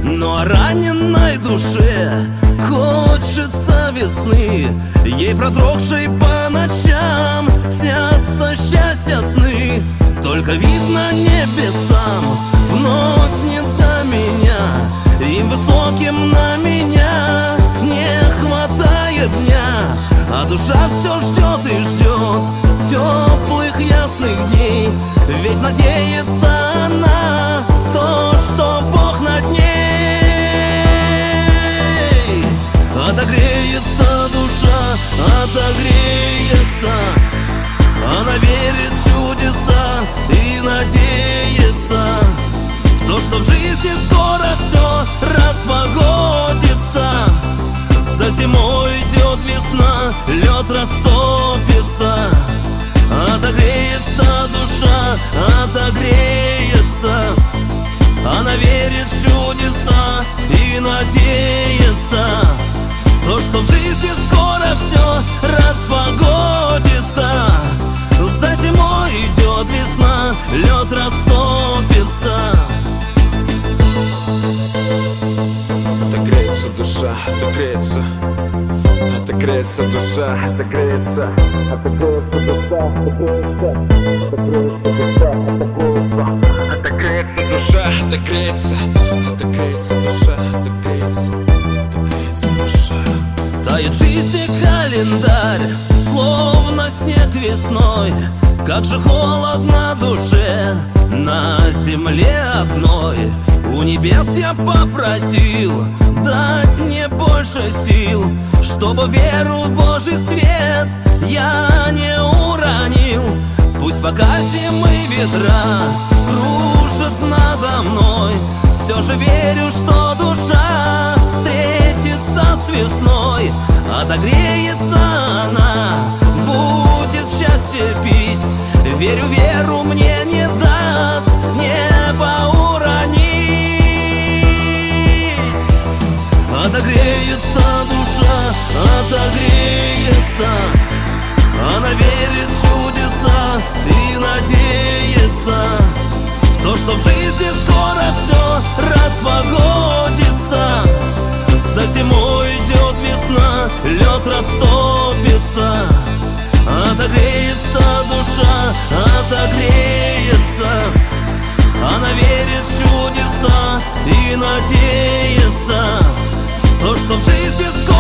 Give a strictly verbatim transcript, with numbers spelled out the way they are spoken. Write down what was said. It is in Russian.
но раненой душе хочется весны. Ей продрогшей по ночам снятся счастья сны. Только видно небесам вновь не до меня, им высоким на меня не хватает дня. А душа все ждет и ждет теплых ясных дней, ведь надеется она то, что Бог над ней. Отогреется душа, отогреется, она верит в чудеса и надеется в то, что в жизни скоро все распогодится. За зимой идет весна, лед растопится. Отогреется душа, отогреется, она верит в чудеса и надеется в то, что в жизни скоро все распогодится. За зимой идет весна, лед растопится. Отогреется душа, отогреется, отогреется душа, отогреется, отогреется душа, отогреется, отогреется душа, отогреется, отогреется душа, отогреется, отогреется душа. Тает жизни календарь, словно снег весной. Как же холодно душе на земле одной. У небес я попросил дать мне больше сил, чтобы веру в Божий свет я не уронил. Пусть пока зимы ветра кружат надо мной, все же верю, что душа встретится с весной. Отогреется она, будет счастье пить. Верю, веру мне не даст небо уронить. Отогреется душа, отогреется, она верит в чудеса и надеется в то, что в жизни скоро все распогодится. За зимой идет весна, лед растопится. Отогреется душа, отогреется, она верит в чудеса и надеется в то, что в жизни скоро